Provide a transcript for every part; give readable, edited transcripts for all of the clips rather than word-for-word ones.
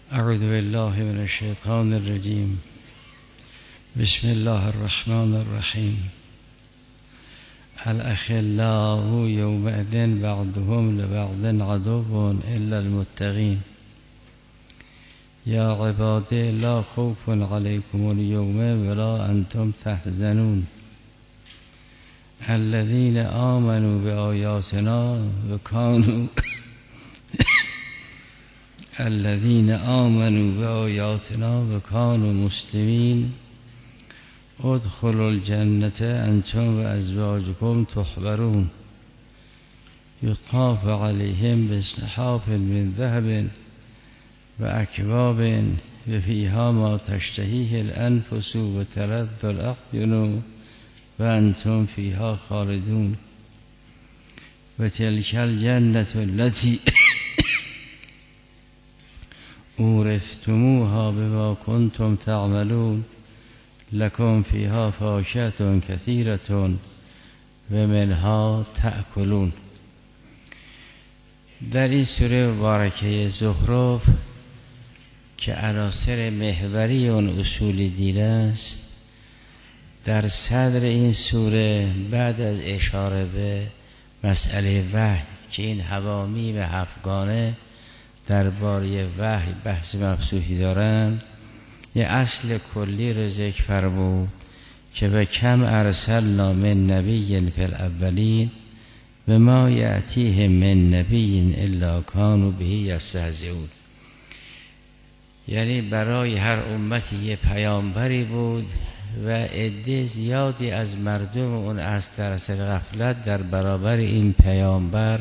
اعوذ بالله من الشیطان الرجیم. بسم الله الرحمن الرحیم. الاخلاء یومئذ بعضهم لبعض عدو الا المتقین. یا عبادی لا خوف علیکم اليوم ولا انتم تحزنون. الذين آمنوا بآياتنا وكانوا مسلمين ادخلوا الجنة أنتم وأزواجكم تحبرون. يطاف عليهم بصحاف من ذهب وأكواب وفيها ما تشتهيه الأنفس وتلذ الأعين وأنتم فيها خالدون. وتلك الجنة التي أورثتموها بما كنتم تعملون. لكم فيها فاکهة كثيرة ومنها تأكلون. در این سوره مبارکه زخرف که عناصر محوری اون اصول دین است، در صدر این سوره بعد از اشاره به مسئله وحی که این حوامیم هفتگانه درباره وحی بحث مبسوطی دارند، یه اصل کلی رو ذکر فرمود که به کم ارسلنا من نبی فی الاولین و ما یأتیهم من نبی الا کانوا به یستهزئون. یعنی برای هر امتی یه پیامبری بود و عده زیادی از مردم اون از طرز غفلت در برابر این پیامبر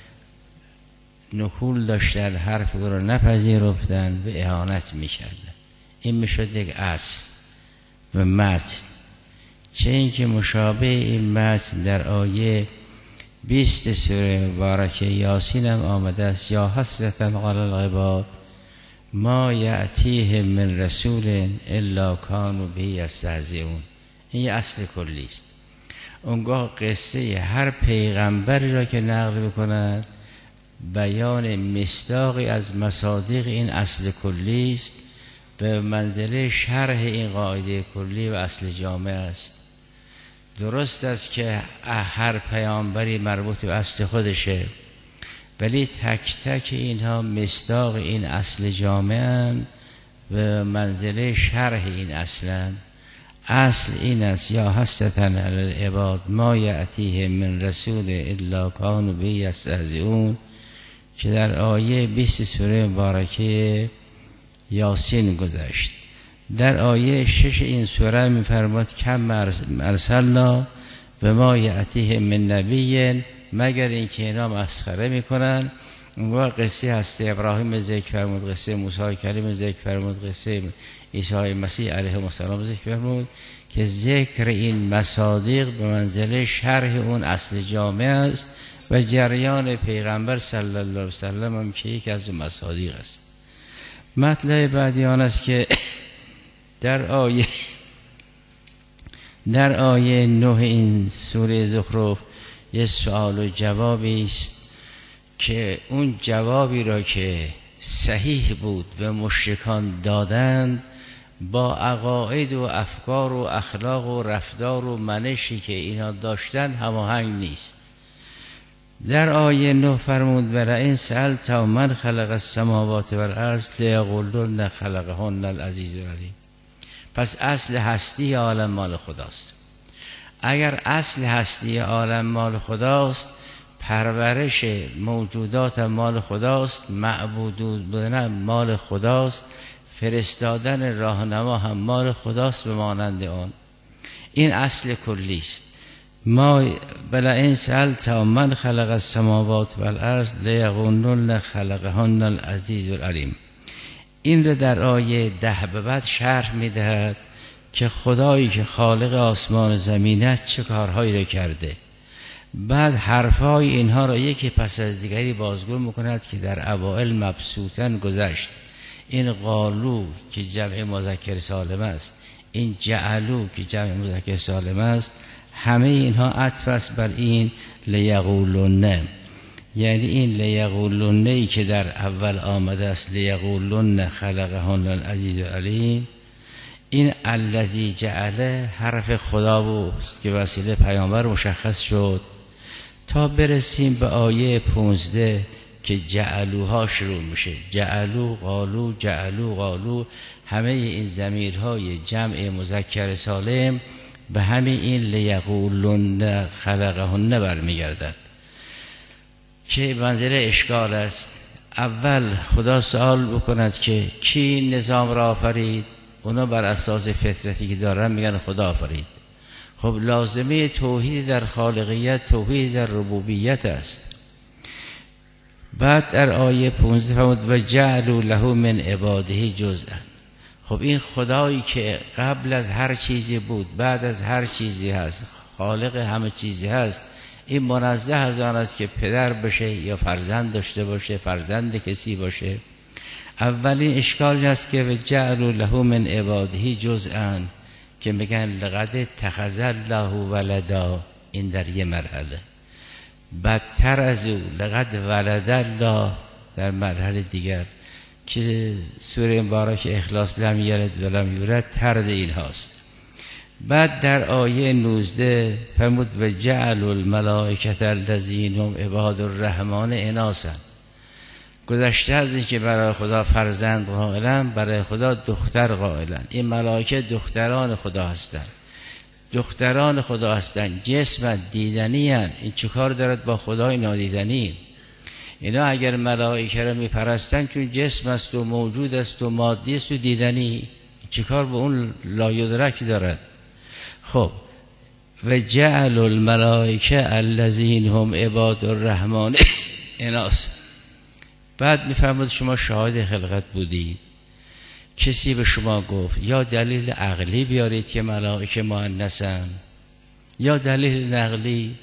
نکول داشتن، حرف او رو نپذیرفتن و اهانت میکردن. این میشد یک اصل و متن. چه اینکه مشابه این متن در آیه 20 سوره مبارکه یاسین هم آمده است: یا حسرة علی العباد ما یأتیهم من رسول الا کانوا به یستهزئون. این یه اصل کلی است. اونگاه قصه هر پیغمبری را که نقل میکند بیان مصداقی از مصادیق این اصل کلی است، به منزله شرح این قاعده کلی و اصل جامع است. درست است که هر پیامبری مربوط به اصل خودشه، ولی تک تک اینها مصداق این اصل جامعن و منزله شرح این اصلن. اصل این است: یا حسرة علی العباد ما یأتیهم من رسول الا کانوا به یستهزئون، که در آیه 20 سوره مبارکه یاسین گذشت. در آیه 6 این سوره می‌فرماید کم ارسلنا و ما یأتیهم من نبی، مگر اینکه اینا مسخره میکنن. اونگاه قصه هست ابراهیم ذکر فرمود، قصه موسی کلیم ذکر فرمود، قصه عیسی مسیح علیه السلام ذکر فرمود که ذکر این مصادیق به منزله شرح اون اصل جامع است و جریان پیغمبر صلی الله علیه وسلم هم که یکی از اون مصادیق است. مطلب بعدی آن است که در آیه 9 این سوره زخرف یه سوال و جوابی است که اون جوابی را که صحیح بود و مشرکان دادند با عقاید و افکار و اخلاق و رفتار و منشی که اینا داشتن هماهنگ نیست. در آیه 9 فرمود: ولئن سألت من خلق السماوات والارض لیقولن خلقهن العزیز العلیم. پس اصل هستی عالم مال خداست. اگر اصل هستی عالم مال خداست، پرورش موجودات مال خداست، معبود بودن مال خداست، فرستادن راهنما هم مال خداست به مانند آن. این اصل کلی است. ما ولئن سألت من خلق السماوات والارض لیقولن خلقهن العزیز العلیم. این رو در آیه 10 به بعد شرح میدهد که خدایی که خالق آسمان و زمین است چه کارهایی رو کرده. بعد حرفای اینها را یکی پس از دیگری بازگو میکند که در اوائل مبسوطن گذشت. این قالو که جمع مذکر سالم است، این جعلو که جمع مذکر سالم است، همه اینها عطف است بر این لیقولن. یعنی این لیقولنی که در اول آمده است، لیقولن خلقهن العزیز العلیم، این الذی جعله حرف خدا بود که وسیله پیامبر مشخص شد تا برسیم به آیه 15 که جعلوها شروع میشه. جعلو قالو، جعلو قالو، همه این ضمیرهای جمع مذکر سالم به همین این لیقولن خلقهن برمیگردد که منظره اشکال است. اول خدا سوال بکند که کی نظام را آفرید؟ اونا بر اساس فطرتی که دارن میگن خدا آفرید. خب لازمه توحید در خالقیت توحید در ربوبیت است. بعد در آیه 15 فرمود و جعلوا له من عباده جزءا. خب این خدایی که قبل از هر چیزی بود، بعد از هر چیزی هست، خالق همه چیزی هست، این منزه از آن است که پدر بشه یا فرزند داشته باشه، فرزند کسی باشه. اولین اشکال است که و جعلوا له من عباده جزءا که میگن لقد اتخذ الله ولدا، این در یه مرحله. بدتر از او لقد ولد الله در مرحله دیگر که سوره مبارک اخلاص لم یلد ولم یولد ترد این هاست. بعد در آیه 19 فرمود و جعلوا الملائکة الذین هم عباد الرحمن اناثا. گذشته از این که برای خدا فرزند قائلن، برای خدا دختر قائلن. این ملائکه دختران خدا هستند، دختران خدا هستند، جسم دیدنی هستند. این چه کار دارد با خدای نادیدنی؟ اینا اگر ملائکه را میپرستن چون جسم است و موجود است و مادی است و دیدنی، چه کار با اون لایدرک دارد؟ خب و جعل الملائکه الذین هم عباد الرحمن اناثا. بعد میفرمود شما شاهد خلقت بودید، کسی به شما گفت یا دلیل عقلی بیارید که ملائکه مؤنثن یا دلیل نقلی.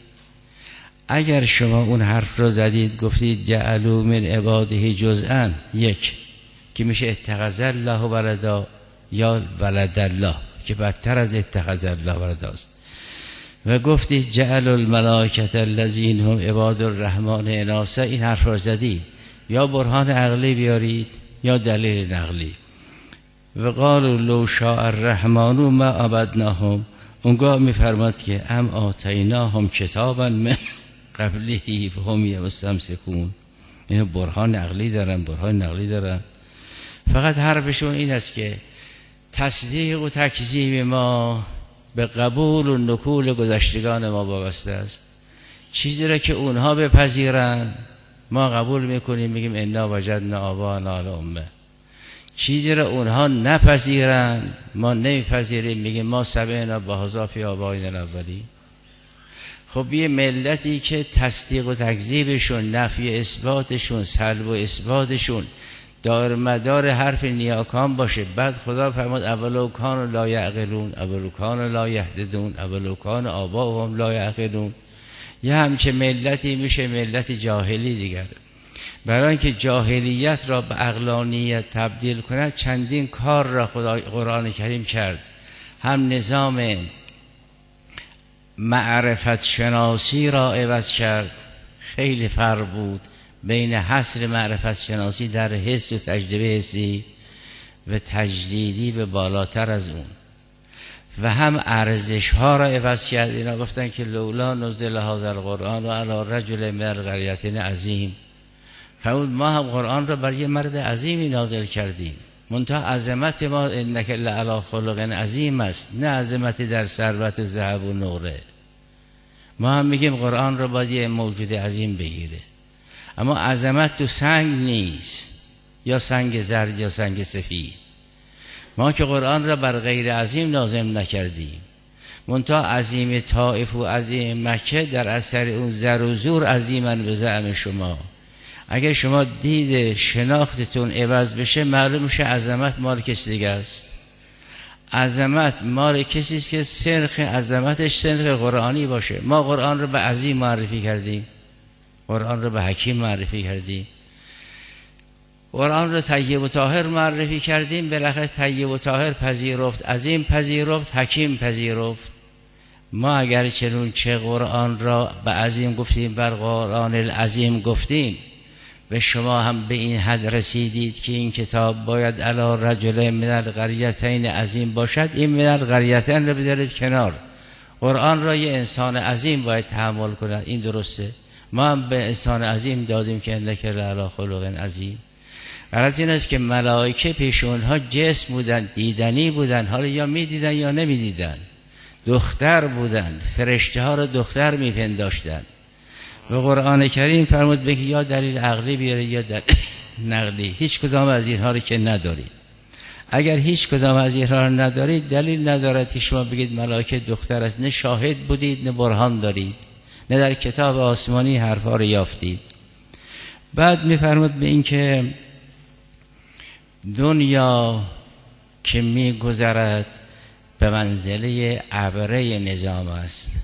اگر شما اون حرف رو زدید گفتید جعلوا من عباده جزءا، یک که میشه اتخذ الله ولدا یا ولد الله که بدتر از اتخذ الله ولداست، و گفتید جعل الملائکة الذین هم عباد الرحمن اناثا، این حرف رو زدید، یا برهان عقلی بیارید یا دلیل نقلی. و قالوا لو شاء الرحمن ما عبدناهم، اونگاه میفرماد که ام آتیناهم کتابا من قبله فهم یستمسکون. اینو برهان عقلی دارن، برهان نقلی دارن. فقط حرفشون این است که تصدیق و تکذیب ما به قبول و نکول گذشتگان ما وابسته است. چیزی را که اونها بپذیرن ما قبول میکنیم، میگیم انا وجدنا آباءنا علی امه. چیزی را اونها نپذیرن ما نمیپذیریم، میگیم ما سمعنا بهذا فی آبائنا الاولین. خب یه ملتی که تصدیق و تکذیبشون، نفی اثباتشون، سلب و اثباتشون دار مدار حرف نیاکان باشه، بعد خدا فرمود اولو کانوا لا یعقلون، اولو کانوا لا یهتدون، اولو کان آباؤهم لا یعقلون. یه همچه ملتی میشه ملت جاهلی دیگر. برای اینکه جاهلیت را به عقلانیت تبدیل کند چندین کار را خدا قرآن کریم کرد. هم نظام معرفت شناسی را عوض کرد، خیلی فرق بود بین حصر معرفت شناسی در حس و تجربه حسی و تجدیدی به بالاتر از اون، و هم ارزش ها را عوض کرد. اینا گفتن که لولا نزل هذا القرآن علی رجل من القریتین عظیم. فرمود ما هم قرآن را بر یه مرد عظیمی نازل کردیم، منتها عظمت ما انک لعلی خلق عظیم است، نه عظمتی در ثروت و ذهب و نقره. ما هم میگیم قرآن را باید یه موجود عظیم بگیره، اما عظمت تو سنگ نیست، یا سنگ زرد یا سنگ سفید. ما که قرآن را بر غیر عظیم نازل نکردیم، منتها عظیم طائف و عظیم مکه در اثر اون زر و زور عظیمن به زعم شما. اگر شما دید شناختتون عوض بشه معلوم میشه عظمت مال کسی دیگه است. عظمت مال کسی است که سرخ عظمتش سرخ قرآنی باشه. ما قرآن رو به عظیم معرفی کردیم، قرآن رو به حکیم معرفی کردیم، قرآن رو طیب و طاهر معرفی کردیم. بالاخره طیب و طاهر پذیرفت، عظیم پذیرفت، حکیم پذیرفت. ما اگر چه قرآن را به عظیم گفتیم بر قرآن العظیم گفتیم، و شما هم به این حد رسیدید که این کتاب باید علی رجل من القریتین عظیم باشد، این من القریتین رو بذارید کنار، قرآن را یه انسان عظیم باید تحمل کند. این درسته، ما هم به انسان عظیم دادیم که انک لعلی خلق عظیم. غرض این است که ملائکه پیش اونها جسم بودن، دیدنی بودن، حالا یا میدیدن یا نمیدیدن، دختر بودن، فرشته ها رو دختر میپنداشتن. و قرآن کریم فرمود بگی یا دلیل عقلی بیاره یا دلیل نقلی، هیچ کدام از اینها رو که ندارید. اگر هیچ کدام از اینها رو ندارید، دلیل ندارد که شما بگید ملائکه دختر است. نه شاهد بودید نه برهان دارید، نه در کتاب آسمانی حرفا رو یافتید. بعد میفرمود به این که دنیا که میگذرد به منزله عبره نظام است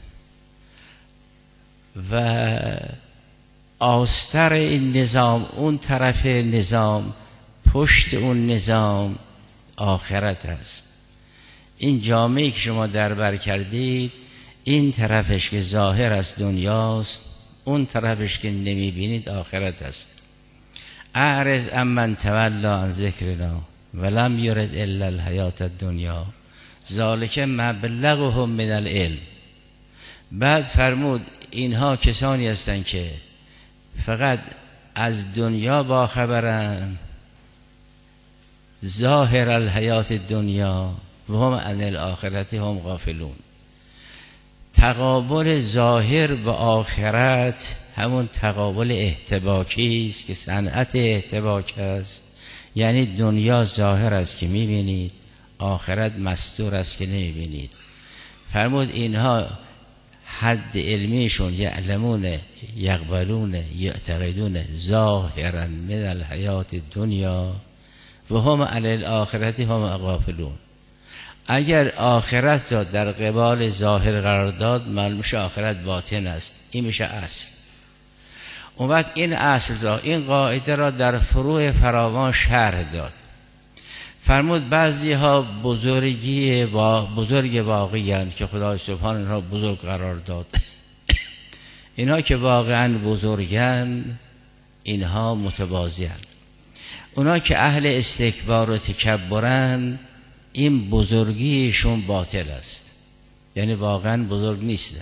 و آستر این نظام، اون طرف نظام، پشت اون نظام آخرت است. این جامعه که شما در بر کردید، این طرفش که ظاهر است دنیاست، اون طرفش که نمیبینید آخرت است. اعرض عمن تولی عن ذکرنا ولم یرد الا الحیات الدنیا ذالک مبلغهم من العلم. بعد فرمود اینها کسانی هستند که فقط از دنیا باخبرن، ظاهر الحیات الدنیا و هم عن الاخرت هم غافلون. تقابل ظاهر و آخرت همون تقابل احتباکی است که صنعت احتباک است. یعنی دنیا ظاهر است که میبینید، آخرت مستور است که نمیبینید. فرمود اینها حد علمیشون یعلمون یقبلون یعتقدون ظاهرا من الحیات الدنیا و هم عن الاخرت هم غافلون. اگر آخرت را در قبال ظاهر قرار داد، معلوم میشه آخرت باطن است. این میشه اصل. اون وقت این اصل را، این قاعده را در فروع فراوان شرح داد. فرمود بعضی ها بزرگ واقعی هستند که خدای سبحان را بزرگ قرار داد. اینها که واقعا بزرگن، اینها متواضعن. اونا که اهل استکبار و تکبرن، این بزرگیشون باطل است، یعنی واقعا بزرگ نیستن.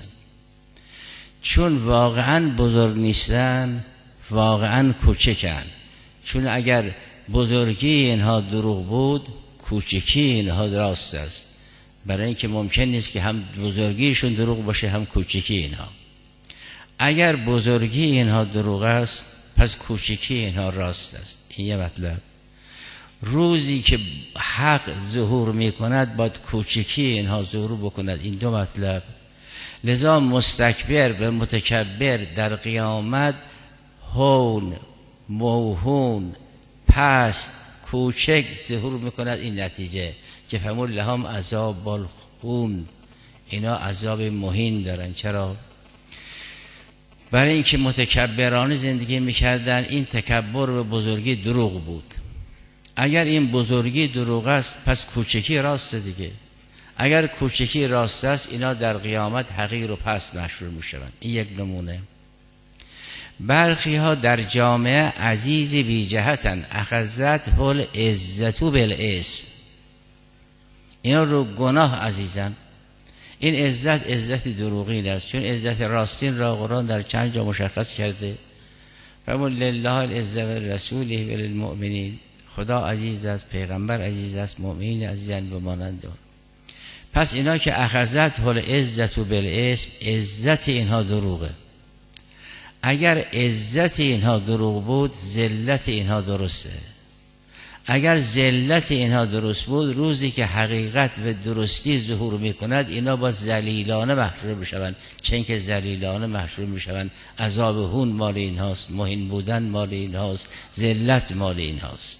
چون واقعا بزرگ نیستن، واقعا کوچکن. چون اگر بزرگی اینها دروغ بود، کوچکی اینها راست است. برای اینکه ممکن نیست که هم بزرگیشون دروغ باشه هم کوچکی اینها. اگر بزرگی اینها دروغ است، پس کوچکی اینها راست است. این یه مطلب. روزی که حق ظهور می کند، باید کوچکی اینها ظهور بکند. این دو مطلب. لذا مستکبر و متکبر در قیامت هون، موهون، پست، کوچک ظهور میکند. این نتیجه که فرمود لهم عذاب الخون، اینا عذاب مهین دارن. چرا؟ برای اینکه متکبرانه زندگی میکردن. این تکبر و بزرگی دروغ بود. اگر این بزرگی دروغ است، پس کوچکی راست دیگه. اگر کوچکی راست است، اینا در قیامت حقیر و پست محشور میشوند. این یک نمونه. برخی ها در جامعه عزیز بی جهتن، اخذت هل عزتو بالاسم، اینا رو گناه عزیزن. این عزت دروغین است. چون عزت راستین را قرآن در چند جا مشخص کرده. فرمود لله العزة ولرسوله وللمؤمنین، خدا عزیز است، پیغمبر عزیز است، مؤمنین عزیزن و مانند. پس اینا که اخذت هل عزتو بالاسم، عزت اینها دروغه. اگر عزت اینها دروغ بود، ذلت اینها درسته. اگر ذلت اینها درست بود، روزی که حقیقت و درستی ظهور میکند، اینا با ذلیلانه محشور بشوند. چون که ذلیلانه محشور میشوند. عذاب هون مال اینهاست، مهین بودن مال اینهاست، ذلت مال اینهاست.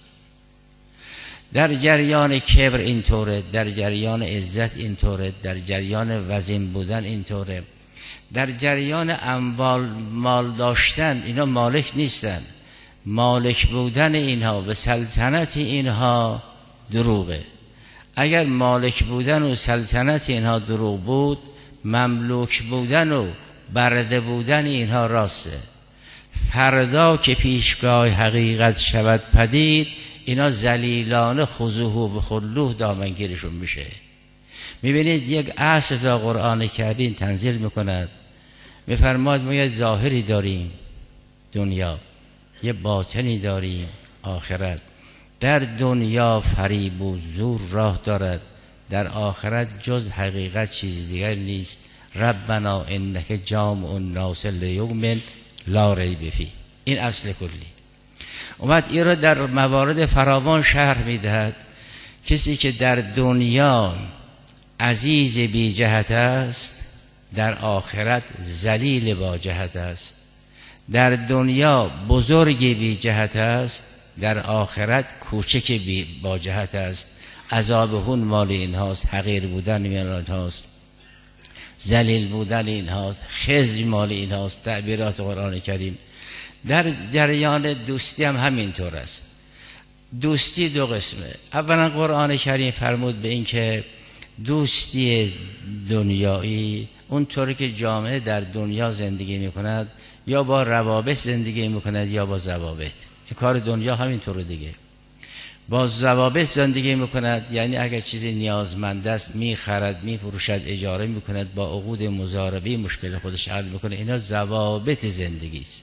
در جریان کبر اینطوره، در جریان عزت اینطوره، در جریان وزین بودن اینطوره. در جریان اموال مال داشتن، اینا مالک نیستن. مالک بودن اینها و سلطنت اینها دروغه. اگر مالک بودن و سلطنت اینها دروغ بود، مملوک بودن و برده بودن اینها راسته. فردا که پیشگاه حقیقت شود پدید، اینا ذلیلانه خضوع به خلوه دامنگیرشون میشه. میبینید یک اصل را قرآن کریم تنزیل میکند، میفرماد ما یه ظاهری داریم دنیا، یه باطنی داریم آخرت. در دنیا فریب و زور راه دارد، در آخرت جز حقیقت چیز دیگر نیست. ربنا انک جامع الناس لیوم لا ریب فیه. این اصل کلی. اومد این را در موارد فراوان شرح میدهد. کسی که در دنیا عزیز بی جهت است، در آخرت ذلیل با جهت است. در دنیا بزرگ بی جهت است، در آخرت کوچک با جهت است. عذابهون مال اینهاست، حقیر بودن مال اینهاست، ذلیل بودن اینهاست، خزی مال اینهاست. تعبیرات قرآن کریم. در جریان دوستی هم همینطور است. دوستی دو قسمه. اولا قرآن کریم فرمود به این که دوستی دنیایی اونطوری که جامعه در دنیا زندگی میکند، یا با روابط زندگی میکند یا با ضوابط. این کار دنیا همینطور دیگه. با ضوابط زندگی میکند، یعنی اگر چیزی نیازمند است میخرد، میفروشد، اجاره میکند، با عقود مضاربه مشکل خودش حل میکنه. اینا ضوابط زندگی است.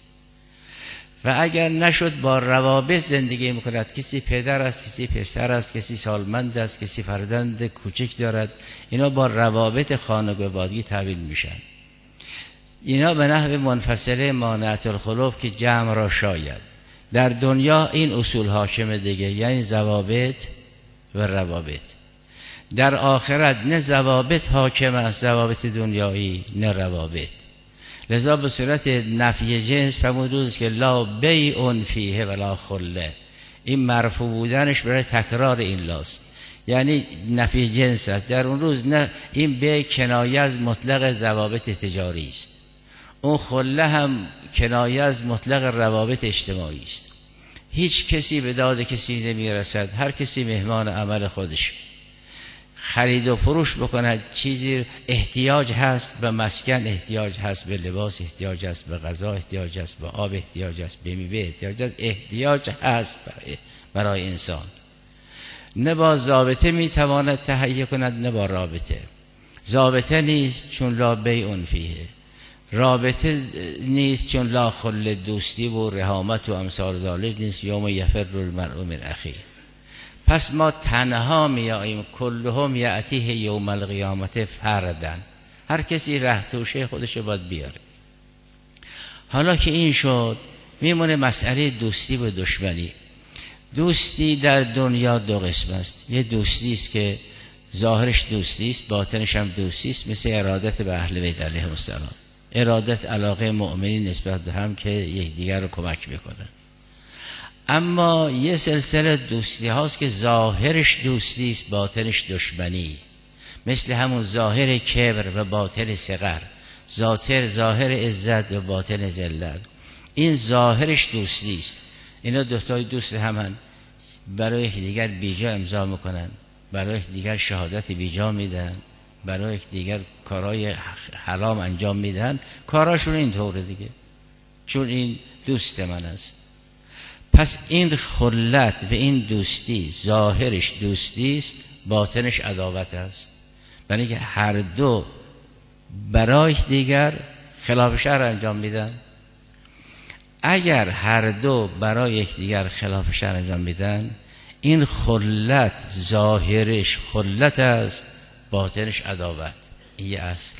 و اگر نشد با روابط زندگی میکند، کسی پدر است، کسی پسر است، کسی سالمند است، کسی فرزند کوچک دارد، اینا با روابط خانوادگی تحویل میشن. اینا به نحو منفصله مانعت الخلوف که جمع را شاید. در دنیا این اصول حاکم دیگه، یعنی ضوابط و روابط. در آخرت نه ضوابط حاکم است، ضوابط دنیایی، نه روابط. لذا به صورت نفی جنس فرمود که لا بیع فیه ولا خله. این مرفوع بودنش برای تکرار این لاست، یعنی نفی جنس است. در اون روز نه، این بیع کنایه از مطلق ضوابط تجاری است، اون خله هم کنایه از مطلق روابط اجتماعی است. هیچ کسی به داد کسی نمیرسد، هر کسی مهمان عمل خودش. خرید و فروش بکند، چیزی احتیاج هست به مسکن، احتیاج هست به لباس، احتیاج هست به غذا، احتیاج هست به آب، احتیاج هست به میوه، احتیاج هست برای انسان. نه با ضابطه میتواند تهیه کند، نه با رابطه. ضابطه نیست چون لا بیع فیه، رابطه نیست چون لا خل، دوستی و رحامت و امثال ذالک نیست. یوم یفر المرء من اخیه. پس ما تنها میاییم، کلهم یأتیه یوم القیامت فردن. هر کسی ره توشه خودشو باید بیاره. حالا که این شد، میمونه مسئله دوستی و دشمنی. دوستی در دنیا دو قسم است. یه دوستی است که ظاهرش دوستی است، باطنش هم دوستی است، مثل ارادت به اهل بیت علیهم السلام. ارادت علاقه مؤمنین نسبت به هم که یکدیگر رو کمک میکنن. اما یه سلسله دوستی هاست که ظاهرش دوستی است، باطنش دشمنی. مثل همون ظاهر کبر و باطن صغر، ظاهر عزت و باطن ذلت. این ظاهرش دوستی است. اینا دوتای دوست همن، برای یکدیگر بیجا امضا میکنن، برای یکدیگر شهادت بیجا میدن، برای یکدیگر کارهای حرام انجام میدن. کاراشون اینطوره دیگه، چون این دوست من است. پس این خلت و این دوستی ظاهرش دوستی است، باطنش عداوت است. برای که هر دو برای دیگر خلاف شرع انجام میدن. اگر هر دو برای یکدیگر خلاف شرع انجام میدن، این خلت ظاهرش خلت است، باطنش عداوت. این یه اصل.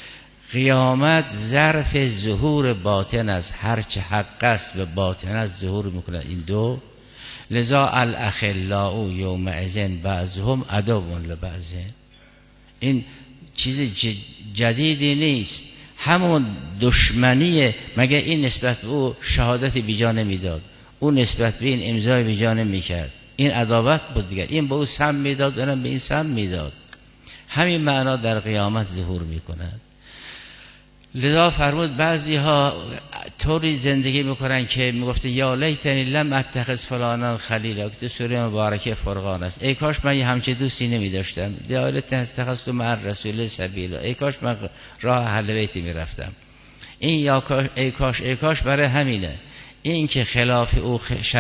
قیامت ظرف ظهور باطن از هرچه حق است و باطن از ظهور میکنه این دو. لذا الاخلاء یومئذ بعضهم عدو لبعض. این چیز جدیدی نیست، همون دشمنیه. مگه این نسبت به او شهادت بیجا نمیداد، اون نسبت به این امضای بیجا نمیکرد، این عداوت بود دیگر. این به او سم میداد، اونم به این سم میداد. همین معنا در قیامت ظهور میکند. لذا فرمود بعضی ها طوری زندگی میکنن که میگفته یا لیتنی لم اتخذ فلانا خلیلا، که سوره مبارکه فرقان است. ای کاش من همچه دوستی نمیداشتم. یا لیتنی اتخذت مع الرسول سبیلا، ای کاش من راه اهل بیت میرفتم. این یا کاش ای کاش برای همینه. این که خلاف او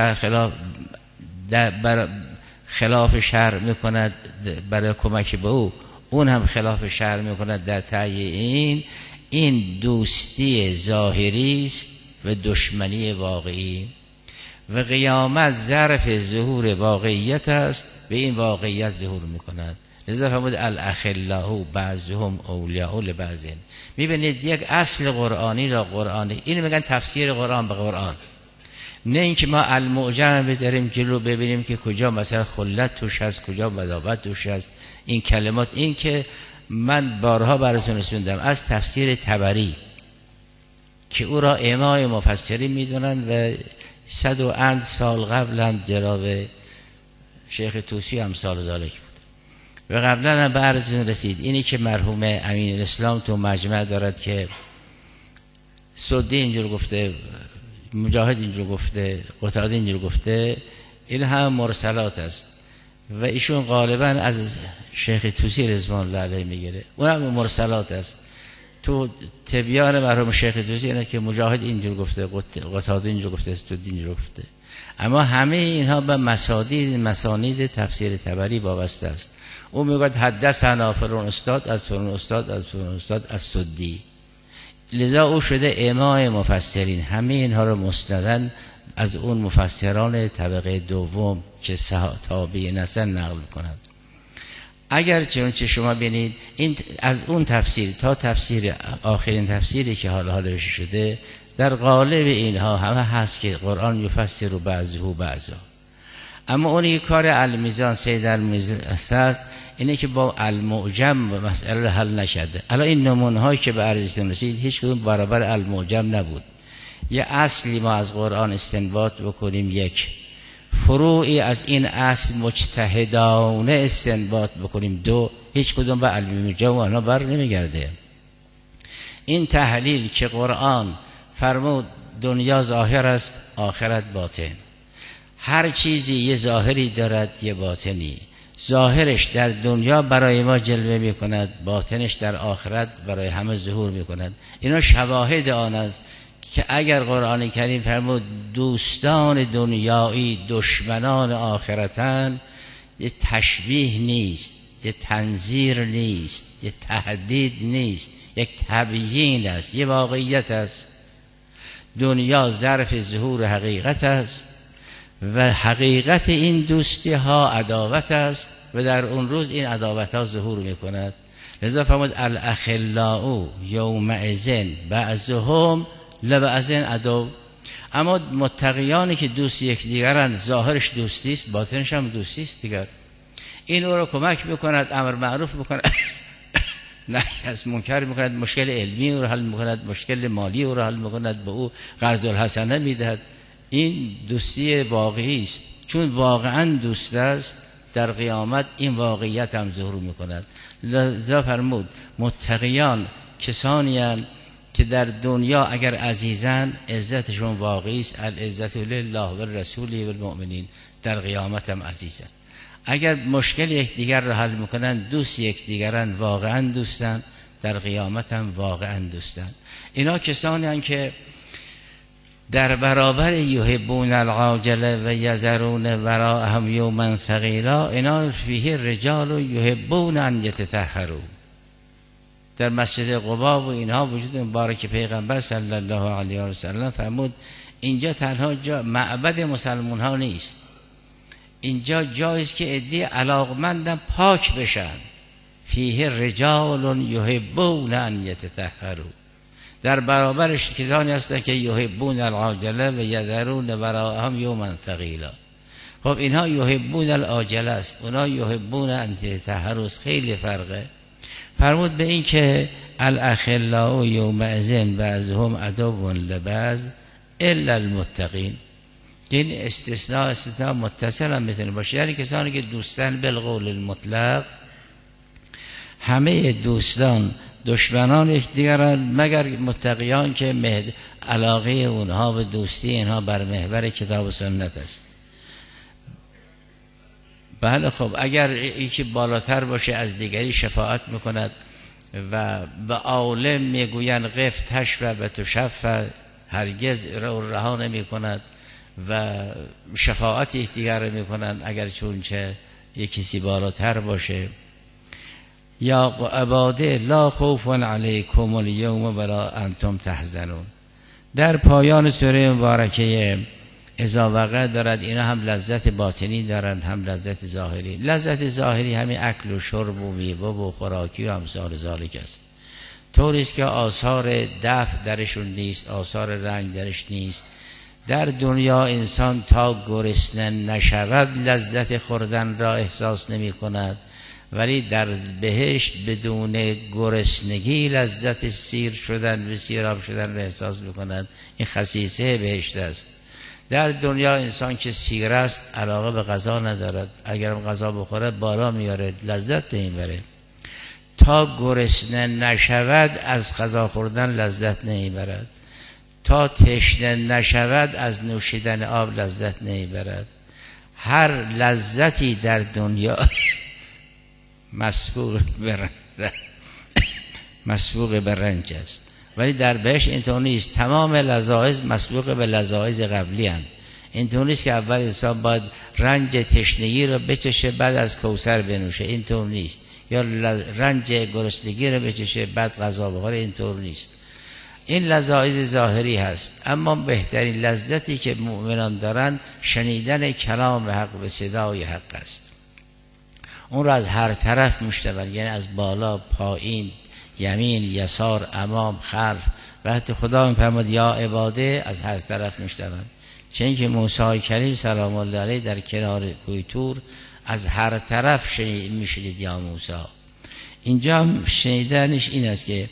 خلاف شرع میکند برای کمک به او، اون هم خلاف شرع میکند در تأیید این دوستی ظاهری است و دشمنی واقعی. و قیامت ظرف ظهور واقعیت است، به این واقعیت ظهور میکند. لذا فرمود الاخلاء بعضهم اولیاء لبعض. میبینید یک اصل قرآنی را قرآنی، اینو میگن تفسیر قرآن به قرآن، نه اینکه ما المعجم بذاریم جلو ببینیم که کجا مثلا خلت توش هست، کجا مداوت توش هست. این کلمات، این که من بارها براتون رسوندم از تفسیر طبری که او را امام مفسری میدونن و 100 سال قبل هم جناب شیخ طوسی هم سال ذالک بود و قبلا هم به عرضون رسید. اینی که مرحوم امین الاسلام تو مجمع دارد که سدی اینجور گفته، مجاهد اینجور گفته، قتاده اینجور گفته، این هم مرسلات است و ایشون غالبا از شیخ طوسی رضوان الله علیه میگیره، اون هم مرسلات است. تو تبیان مرحوم شیخ طوسی اینه که مجاهد اینجور گفته، قتاده اینجور گفته، سدی اینجور گفته، اما همه اینها به مسانید تفسیر طبری وابسته است. او میگه حدثنا فلان استاد از فلان استاد از فلان استاد از سدی، لذا او شده امام مفسرین. همه اینها رو مستندن از اون مفسران طبقه دوم که تابعین هستن نقل کند. اگر چنانچه شما بینید این از اون تفسیر تا تفسیر آخرین تفسیری که حال شده، در قالب اینها همه هست که قرآن یفسر بعضه بعضا. اما اونی که کار المیزان سید المیزان است اینه که با المعجم مسئله حل نشده. الان این نمونه هایی که به عرضتون رسید هیچ کدوم برابر المعجم نبود. یه اصلی ما از قرآن استنباط بکنیم، یک فروعی از این اصل مجتهدانه استنباط بکنیم، دو هیچ کدوم به المعجم آنها بر نمیگرده. این تحلیل که قرآن فرمود دنیا ظاهر است آخرت باطن، هر چیزی یه ظاهری دارد یه باطنی، ظاهرش در دنیا برای ما جلوه می کند، باطنش در آخرت برای همه ظهور می کند. اینا شواهد آن است که اگر قرآن کریم فرمود دوستان دنیایی دشمنان آخرتن، یه تشبیه نیست، یه تنظیر نیست، یه تهدید نیست، یک تبیین است، یه واقعیت است. دنیا ظرف ظهور حقیقت است و حقیقت این دوستی ها عداوت است و در اون روز این عداوت ها ظهور می کند. لذا فرمود الاخلاء یومئذ بعضهم لبعض عدو. اما متقیانی که دوست یکدیگرن، ظاهرش دوستی است باطنش هم دوستی است دیگر، این او را کمک میکند، امر معروف میکند، نهی از منکر میکند، مشکل علمی او را حل میکند، مشکل مالی او را حل میکند، به او قرض الحسنه میدهد. این دوستی واقعی است. چون واقعا دوست است در قیامت این واقعیت هم ظهور میکند. لذا فرمود متقیان کسانی هستند که در دنیا اگر عزیزن عزتشون واقعی است، العزت لله و رسوله و المؤمنین، در قیامت هم عزیزن. اگر مشکل یکدیگر را حل میکنن، دوست یکدیگرن، واقعا دوستن، در قیامت هم واقعا دوستن. اینا کسانی هستند که در برابر یحبون العاجله و یذرون وراءهم یوما ثقیلا، اینا فیه رجال یحبون ان یتطهروا. در مسجد قباء و اینها وجود مبارک پیغمبر صلی الله علیه و سلم فرمود اینجا تنها معبد مسلمان ها نیست، اینجا جایی است که عده علاقمندن پاک بشن. فیه رجال یحبون ان یتطهروا، در برابرش کسانی هستن که یحبون العاجله و یذرون وراءهم یوما ثقیلا. خب اینها یحبون العاجله است، اونا یحبون ان یتطهروا، خیلی فرقه. فرمود به این که الاخلاء یومئذ بعضهم عدو لبعض الا المتقین. این استثناء متصل هم میتونه باشه، یعنی کسانی که دوستان بالقول المطلق، همه دوستان دشمنان یکدیگرند مگر متقیان که علاقه اونها و دوستی اینها بر محور کتاب و سنت است. بله خب اگر یکی بالاتر باشه از دیگری شفاعت میکند و به عالم میگوین قف تشفع و تشفع، هرگز رها نمی کند و شفاعت یکدیگر میکنند اگر چونچه یک کسی بالاتر باشه. یا عباده لا خوف علیکم الیوم ولا انتم تحزنون. در پایان سوره مبارکه اذا وقع دارد اینا هم لذت باطنی دارند هم لذت ظاهری. لذت ظاهری همین اکل و شرب و میوه و خوراکی و امثال ذالک است، طوری است که آثار دفع درشون نیست، آثار رنج درش نیست. در دنیا انسان تا گرسنه نشود لذت خوردن را احساس نمی کند، ولی در بهشت بدون گرسنگی لذت سیر شدن و سیراب شدن را احساس می کند. این خصیصه بهشت است. در دنیا انسان که سیر است علاقه به غذا ندارد، اگرم غذا بخوره بالا میاره، لذت نمیبره. تا گرسنه نشود از غذا خوردن لذت نمیبرد، تا تشنه نشود از نوشیدن آب لذت نمیبرد. هر لذتی در دنیا مسبوق به رنج است، ولی در بهشت اینطور نیست. تمام لذایذ مسبوق به لذایذ قبلی هستند. اینطور نیست که اول انسان باید رنج تشنگی رو بچشه بعد از کوثر بنوشه، اینطور نیست. یا رنج گرسنگی رو بچشه بعد غذا بخوره، اینطور نیست. این لذایذ ظاهری هست. اما بهترین لذتی که مؤمنان دارن شنیدن کلام حق و صدای حق است. اون رو از هر طرف میشنون، یعنی از بالا پایین، یمین یسار امام خلف، و حتی خدا میفرماد یا عباده، از هر طرف میشنون. چون که موسی کریم سلام الله علیه در کنار کوه طور از هر طرف میشنید یا موسی. اینجا هم شنیدنش این است که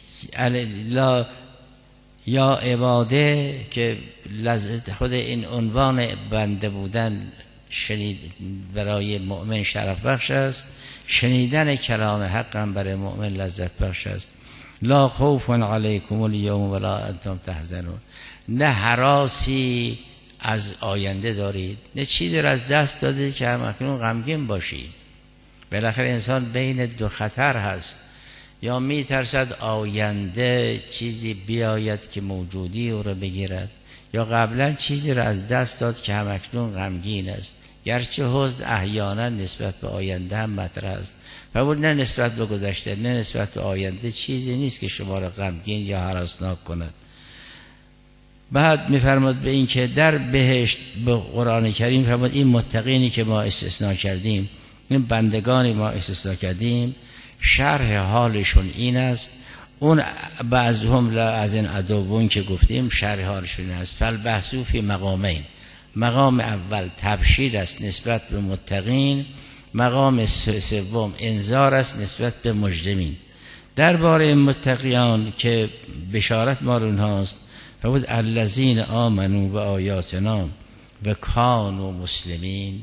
یا عباده که لذت خود این عنوان بنده بودن شنید برای مؤمن شرف بخش است. شنیدن کلام حق هم برای مؤمن لذت بخش است. لا خوف علیکم الیوم ولا انتم تحزنون. نه هراسی از آینده دارید، نه چیزی را از دست دادید که همکنون غمگین باشید. بالاخره انسان بین دو خطر هست، یا می ترسد آینده چیزی بیاید که موجودی او را بگیرد، یا قبلا چیزی را از دست داد که همکنون غمگین است. گرچه حزن احیانا نسبت به آینده هم مطرح است، و نه نسبت به گذشته نه نسبت به آینده چیزی نیست که شما را غمگین یا هراسناک کند. بعد میفرماد به این که در بهشت به قرآن کریم فرمود این متقینی که ما استثناء کردیم، این بندگانی ما استثناء کردیم، شرح حالشون این است. اون بعضهم از این ادوون که گفتیم شرح حالشون است. فالبحثو فی مقامین. مقام اول تبشیر است نسبت به متقین، مقام سوم انذار است نسبت به مجرمین. درباره متقیان که بشارت مال اونهاست، فرمود الذین آمنوا به آیاتنا و کانوا مسلمین.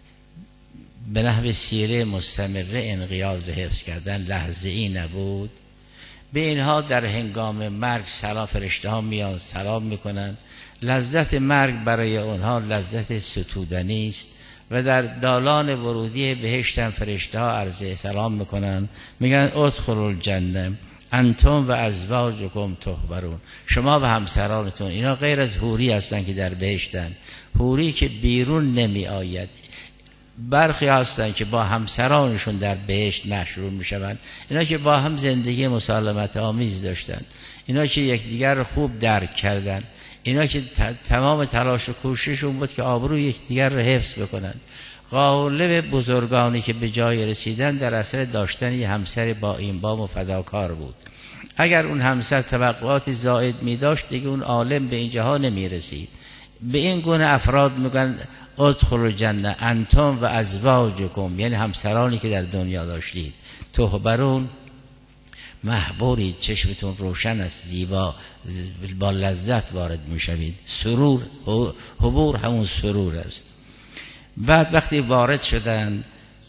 به نحو سیره مستمره انقیاد رو حفظ کردن، لحظه ای نبود. به اینها در هنگام مرگ سلام فرشته ها میان سلام میکنن. لذت مرگ برای اونها لذت ستودنی است و در دالان ورودی بهشت هم فرشته ها عرض سلام میکنن، میگن ادخلوا الجنه انتم و ازواجکم تحبرون. شما و همسرانتون، اینا غیر از حوری هستن که در بهشتن، حوری که بیرون نمی آید. برخی هستن که با همسرانشون در بهشت محشور میشون، اینا که با هم زندگی مسالمت آمیز داشتن، اینا که یکدیگر رو خوب درک کردن، اینا که تمام تلاش و کوشششون بود که آبروی یکدیگر رو حفظ بکنن. غالب بزرگانی که به جای رسیدن در اثر داشتن یه همسر با اینبام و فداکار بود. اگر اون همسر توقعات زائد می داشت دیگه اون عالم به این جاها نمی رسید. به این گونه افراد میگن ادخلوا الجنه انتم و ازواجکم، یعنی همسرانی که در دنیا داشتید، تحبرون محبورید، چشمتون روشن است، زیبا با لذت وارد میشوید. سرور، حبور همون سرور است. بعد وقتی وارد شدن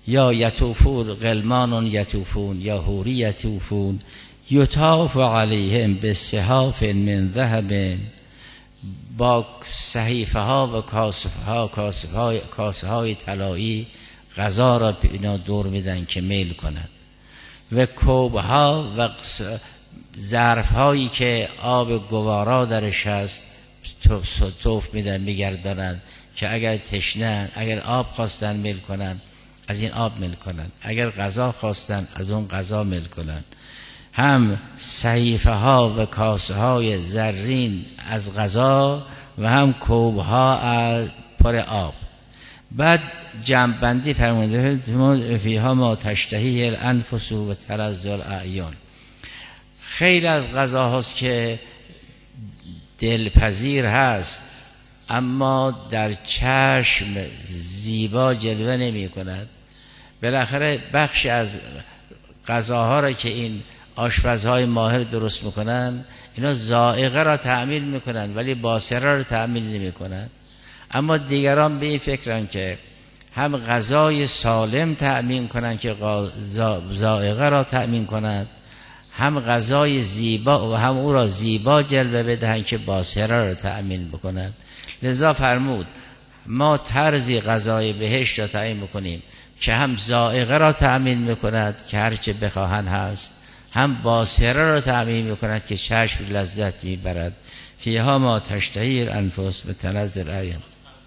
یا یطوفون غلمان یطوفون یا حوری یطوفون یطاف علیهم بصحاف من ذهب، با صحیفه ها و کاسه های طلایی غذا را اینا دور میدن که میل کنند، و کوب ها و ظرف هایی که آب گوارا درش هست توف میدن میگردانن که اگر تشنه، اگر آب خواستن میل کنن از این آب میل کنن، اگر غذا خواستن از اون غذا میل کنن. هم صحیفه ها و کاسه های زرین از غذا و هم کوب ها از پر آب. بعد جمع فرموده فیها ما تشتهی الانفس و تلذ الاعیان. خیلی از غذا هاست که دلپذیر هست اما در چشم زیبا جلوه نمی کند. بالاخره بخش از غذاها را که این آشپزهای ماهر درست میکنن اینا ذائقه را تعمیل میکنن ولی باصره را تعمیل نمیکنن. اما دیگران به این فکرن که هم غذای سالم تأمین کنن که ذائقه را تأمین کنند، هم غذای زیبا و هم او را زیبا جلوه بدهند که باصره را تأمین بکنند. لذا فرمود ما طرزی غذای بهشت را تعیین بکنیم که هم ذائقه را تأمین میکند که هرچه بخواهند هست، هم باصره را تأمین میکند که چشم لذت میبرد. فیها ما تشتهی الانفس و تلذ الاعیان.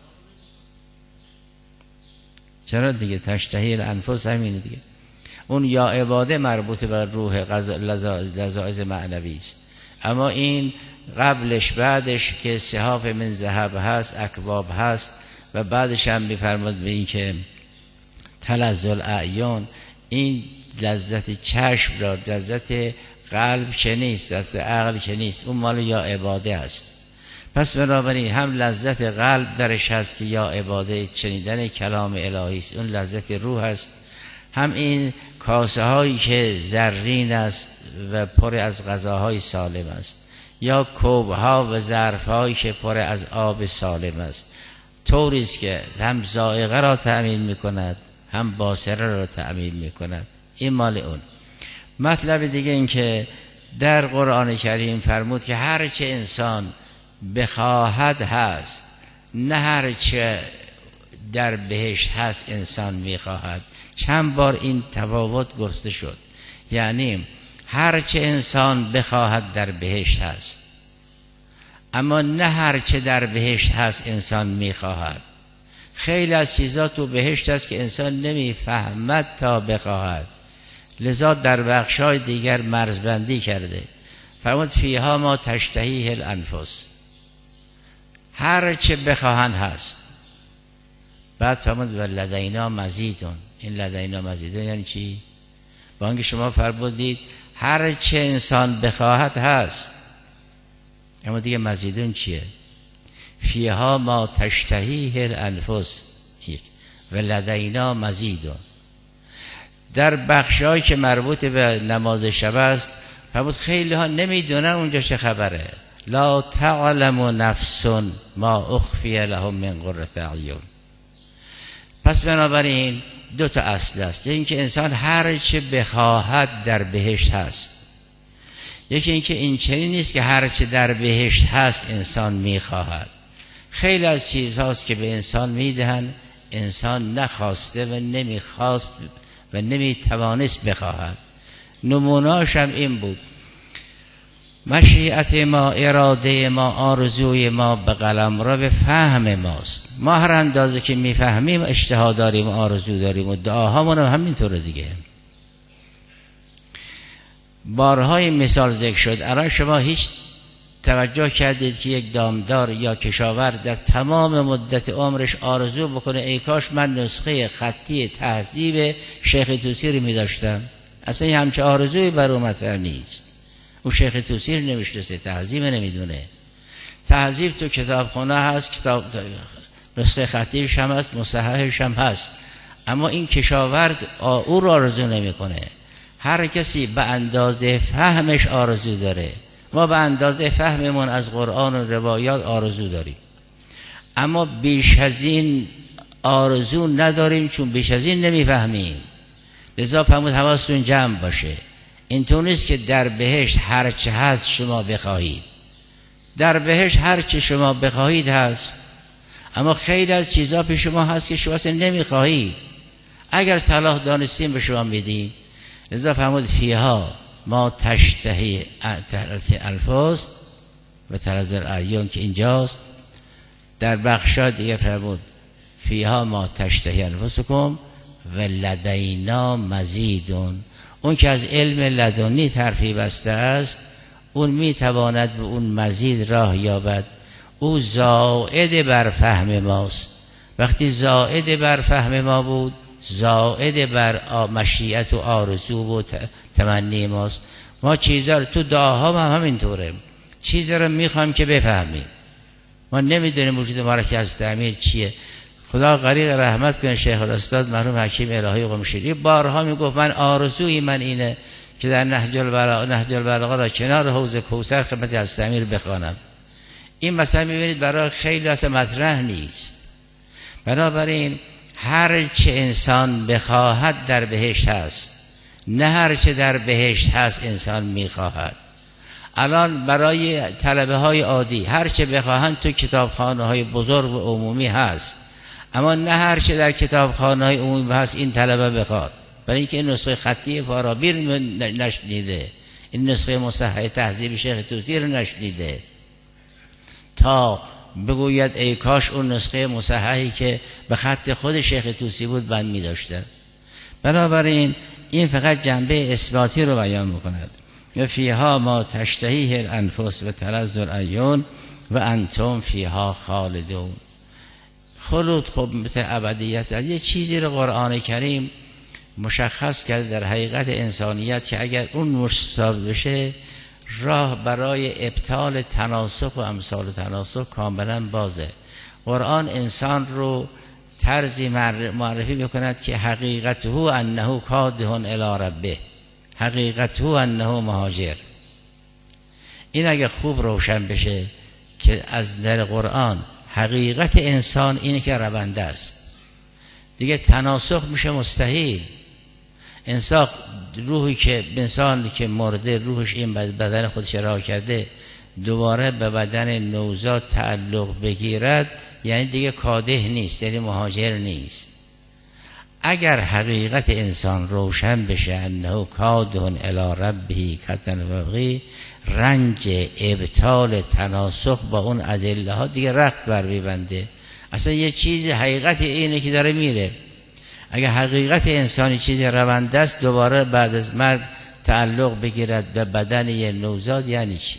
چرا دیگه تشتهی الانفس همینه دیگه. اون یا عباده مربوط به روح لذائذ معنوی است، اما این قبلش بعدش که صحاف من ذهب هست، اکواب هست، و بعدش هم میفرماد به این که تلذ الاعیان، این لذت چشم را، لذت قلب که نیست، لذت عقل که نیست، اون مال یا عباده است. پس بنابراین هم لذت قلب درش هست که یا عباده شنیدن کلام الهی است، اون لذت روح است، هم این کاسه هایی که زرین است و پر از غذاهای سالم است، یا کوب ها و ظرف هایی که پر از آب سالم است، طوری است که هم ذائقه را تأمین میکند هم باصره را تأمین میکند. این مال اون. مطلب دیگه این که در قرآن کریم فرمود که هر چه انسان بخواهد هست، نه هر چه در بهشت هست انسان میخواهد. چند بار این تفاوت گفته شد، یعنی هر چه انسان بخواهد در بهشت هست، اما نه هر چه در بهشت هست انسان میخواهد. خیلی از چیزا تو بهشت هست که انسان نمیفهمد تا بخواهد، لذا در بخشای دیگر مرزبندی کرده. فرمود فیها ما تشتهی الانفس، هر چه بخواهن هست. بعد فرمود و لدینا مزیدون. این لدینا مزیدون یعنی چی؟ با اینکه شما فرمودید هر چه انسان بخواهد هست، اما دیگه مزیدون چیه؟ فیها ما تشتهی الانفس و لدینا مزیدون. در بخشایی که مربوط به نماز شب است فرمود خیلی ها نمیدونن اونجا چه خبره. لا تعلم نفس ما اخفی لهم من قرة اعین. پس بنابراین دو تا اصل است، یکی اینکه انسان هر چه بخواهد در بهشت هست، یکی اینکه این چنین نیست که هر چه در بهشت هست انسان میخواهد. خیلی از چیزهاست که به انسان میدهن انسان نخواسته و نمیخواست و نمیتوانست بخواهد. نمونه‌اش هم این بود: مشیت ما، اراده ما، آرزوی ما به قلمرو به فهم ماست. ما هر اندازه که میفهمیم اشتها داریم و آرزو داریم و دعاهامون هم همینطوره دیگه. بارهای مثال ذکر شد. الان شما هیچ توجه کردید که یک دامدار یا کشاورز در تمام مدت عمرش آرزو بکنه ای کاش من نسخه خطی تهذیب شیخ توسی رو می داشتم؟ اصلا این همچه آرزوی بر او مطرح نیست. او شیخ توسی رو نمیشناسه، تهذیب نمیدونه. تهذیب تو کتابخانه هست، کتاب نسخه خطیش هم هست، مصححش هم هست، اما این کشاورز او رو آرزو نمیکنه. هر کسی به اندازه فهمش آرزو داره. ما به اندازه فهممون از قرآن و روایات آرزو داریم، اما بیش از این آرزو نداریم چون بیش از این نمیفهمیم. لذا فرمود حواستون جمع باشه. اینطور نیست که در بهشت هرچه هست شما بخواهید. در بهشت هرچه شما بخواهید هست، اما خیلی از چیزها پیش شما هست که شما اصلا نمیخواهید. اگر صلاح دانستیم به شما میدیم. لذا فرمود فیها ما تشتهی الفاظ و تلذ الاعیان که اینجاست. در بخشا دیگه فرمود فیها ما تشتهی انفسکم و لدینا مزیدون. اون که از علم لدنی حرفی بسته است، اون میتواند به اون مزید راه یابد. او زائد بر فهم ماست. وقتی زائد بر فهم ما بود، زائد بر مشیت و آرزو و تمنی ماست. ما چیزا رو تو دعاها هم همینطوره، چیزا رو میخوایم که بفهمیم. ما نمیدونیم وجود ما را که از تعمیر چیه. خدا غریق رحمت کنه شیخ الاستاد مرحوم حکیم الهی قمشیری بارها میگفت من آرزوی من اینه که در نهج البلاغه را کنار حوض کوثر خدمت از تعمیر بخوانم. این مثلا میبینید برای خیلی اصلا مطرح نیست. بنابراین هر چه انسان بخواهد در بهشت هست، نه هر چه در بهشت هست انسان میخواهد. الان برای طلبه های عادی هر چه بخواهند تو کتابخانه های بزرگ و عمومی هست، اما نه هر چه در کتابخانه های عمومی هست این طلبه بخواد. برای اینکه این نسخه خطی فارابی رو نشنیده، این نسخه مصحح تهذیب شیخ طوسی رو نشنیده تا بگوید ای کاش اون نسخه مصححی که به خط خود شیخ طوسی بود بند می داشته. بنابراین این فقط جنبه اثباتی رو بیان میکند. فیها ما تشتهیه الانفس و تلذ الاعیان و انتم فیها خالدون. خلود خب ابدیت. یه چیزی رو قرآن کریم مشخص کرد در حقیقت انسانیت که اگر اون مستثاب بشه راه برای ابطال تناسخ و امثال تناسخ کاملا بازه. قرآن انسان رو طرزی معرفی میکند که حقیقته انه کادح الی ربه، حقیقته انه مهاجر. این اگه خوب روشن بشه که از در قرآن حقیقت انسان اینه که رونده است، دیگه تناسخ میشه مستحیل. انسان روحی که انسانی که مرده روحش این بدن خودش رها کرده دوباره به بدن نوزاد تعلق بگیرد، یعنی دیگه کادح نیست، یعنی مهاجر نیست. اگر حقیقت انسان روشن بشه انه کادح الی ربه کدن وبغی، رنج ابطال تناسخ با اون ادله ها دیگه رخت بر میبنده. اصلا یه چیزی حقیقت اینه که داره میره. اگر حقیقت انسانی چیزی رونده است دوباره بعد از مرگ تعلق بگیرد به بدن یه نوزاد، یعنی چی؟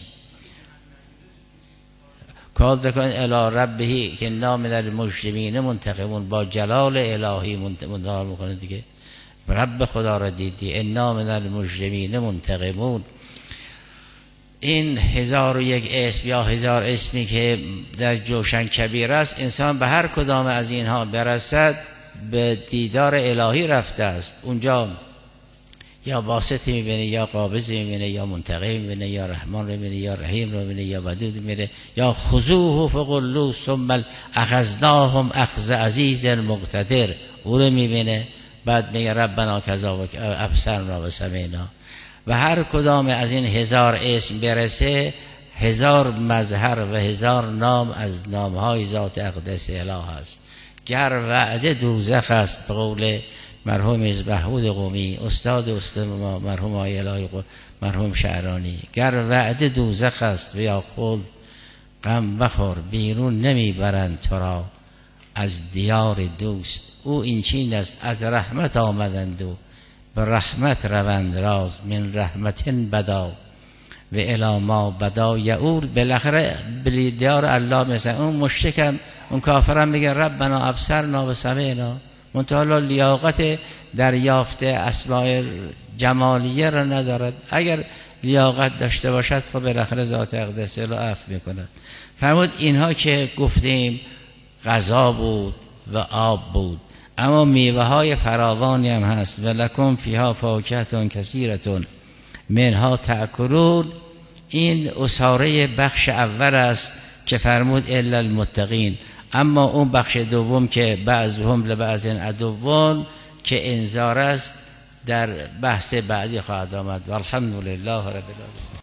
کاد کن الی ربه که نام در مجرمین منتقمون، با جلال الهی منتقم میکنه دیگه. رب خدا را دیدی انا من المجرمین منتقمون. این 1001 اسم یا 1000 اسمی که در جوشن کبیر است، انسان به هر کدام از اینها برسد به دیدار الهی رفته است. اونجا یا باسطی میبینه، یا قابضی میبینه، یا منتقم میبینه، یا رحمان رو میبینه، یا رحیم رو میبینه، یا ودود میبینه، یا خذوه فغلوه ثم اخذناهم اخذ عزیز مقتدر او رو میبینه. بعد میگه ربنا کذا و ابصرنا و سمعنا. و هر کدام از این 1000 اسم برسه 1000 مظهر و 1000 نام از نامهای ذات اقدس اله است. گر وعده دوزخ است به قول مرحوم محمود قمی استاد ما مرحوم آقای الهی مرحوم شعرانی، گر وعده دوزخ است و یا خلد غم بخور بیرون نمیبرند تو را از دیار دوست. او این چین است از رحمت آمدند و به رحمت روند راز من رحمتن بدا و الی ما بدا یعول. بالاخره به دیار الله مثلا اون مشرکم اون کافرم میگه ربنا ابصرنا و سمعنا، منتها لیاقت دریافت اسماء جمالیه را ندارد. اگر لیاقت داشته باشد خب بالاخره ذات اقدس رو عفو میکند. فرمود اینها که گفتیم غذا بود و آب بود، اما میوه های فراوانی هم هست. ولکم فیها فاکهة کثیرة منها تأکلون. این اساره بخش اول است که فرمود الا المتقین. اما اون بخش دوم که بعضهم لبعض عدو که انذار است در بحث بعدی خواهد آمد. والحمدلله رب العالمین.